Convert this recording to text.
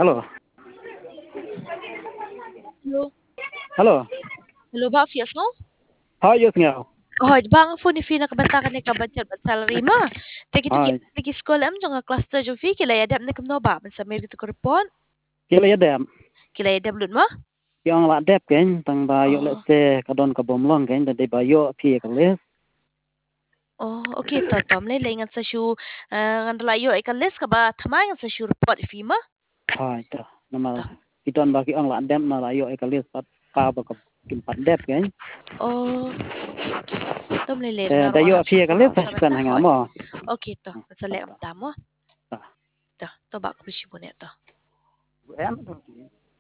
Halo. Hello. Halo. Hello ba Fias no? Yes ngaw. Oh, bang phone ni Fina kabanta ka ni kabansal salary ma. Take it to Hi. get school am jong cluster jo fi kila yadam ni kamno ba man sa mer gitu ko report. Kila yadam. Kila yadam lun ma. Yang la dep ken tang ba yo Oh. let's say kadon ka bom long ken de ba yo pi ka les. Oh, okay to tom le lengan sa shu ngan layo ikan les ka ba thamay ngan sa shu report fi ma. Hai ta. Nama To. kiton ba ki ang la dep na la yo ka les pa ba ka kim pat dep ken. Oh, okay. Tom le le nga Da ro yo ha pi shu ka ko les sa kan banta hanga hoy. mo. Okay to. Sa le am tamo. Ta. To ba ko shi bonet to. Em